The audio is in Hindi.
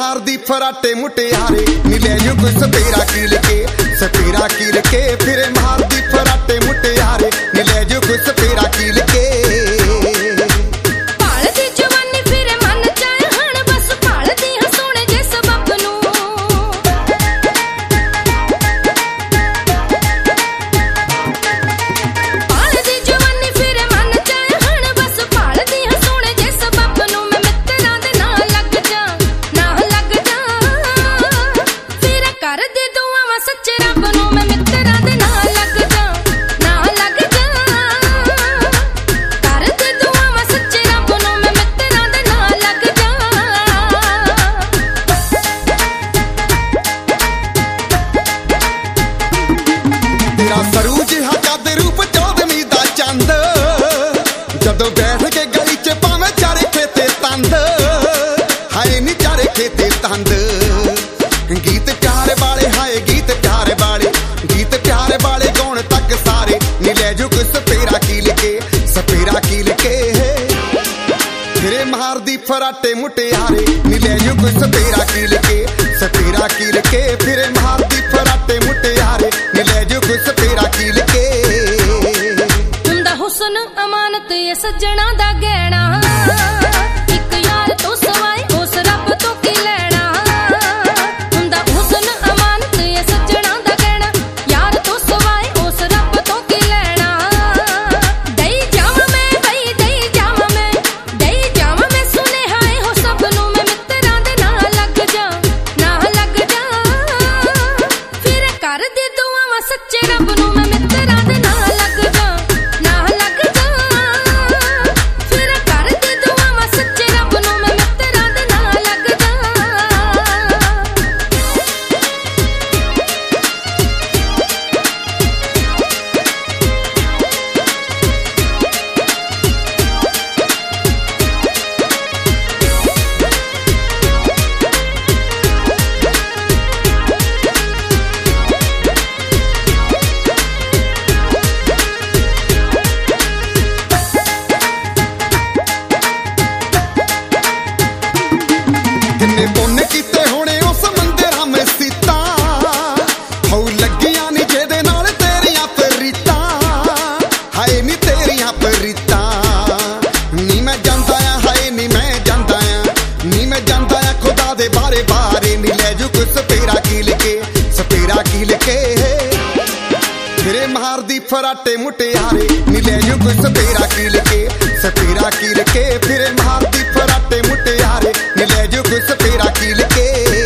मारदी फराटे मुटियारे नी ले जो कोई सपेरा कील के फिर मारदी फराटे मुटियारे नी ले जो कोई सपेरा कील के सरूज हकद रूप चौदवी दा चंद जदों बैठ के गली च पावे चारे खेते तंद हाय नी चारे खेते तंद गीत प्यार वाले हाय गीत प्यार वाले गौण तक सारे नी ले जो कोई सपेरा कील के फिरे मारदी फराटे मुटियारे नी ले जो कोई सपेरा कील के फिरे मारदी फराटे मुटियारे नी ले जो कोई सपेरा कील के हुंदा हुस्न अमानत ये सज्जणा दा गहना इक यार तो सवाए उस रब तो की लेना हुंदा हुस्न अमानत ये सज्जणा दा गहना यार तो सवाए उस रब तो की लेना दई जावा मैं भाई दई जावा मैं सुने हाय हो सब नू मैं मित्तरां दे ना लग जा फिर कर दे दुआवां सच्चे रब नू मैं मित्तरां दे ना लग जा फिरे मारदी फराटे मुटियारे नी ले जो कोई सपेरा कील के फिरे मारदी फराटे मुटियारे नी ले जो कोई सपेरा कील के